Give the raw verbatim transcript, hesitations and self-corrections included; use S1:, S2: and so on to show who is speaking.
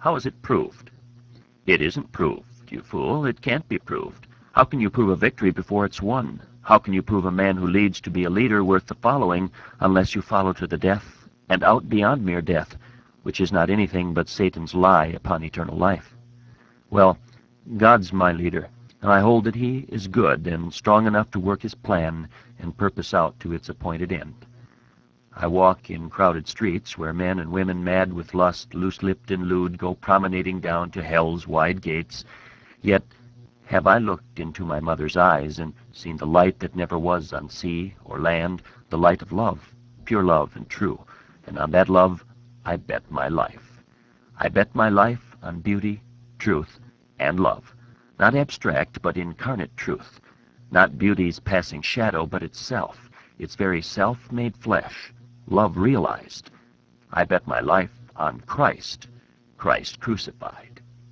S1: How is it proved? It isn't proved, you fool. It can't be proved. How can you prove a victory before it's won? How can you prove a man who leads to be a leader worth the following unless you follow to the death, and out beyond mere death, which is not anything but Satan's lie upon eternal life? Well, God's my leader, and I hold that he is good and strong enough to work his plan and purpose out to its appointed end. I walk in crowded streets where men and women mad with lust, loose-lipped and lewd, go promenading down to hell's wide gates. Yet have I looked into my mother's eyes and seen the light that never was on sea or land, the light of love, pure love and true, and on that love I bet my life. I bet my life on beauty, truth, and love, not abstract but incarnate truth, not beauty's passing shadow but itself, its very self made flesh, love realized. I bet my life on Christ, Christ crucified.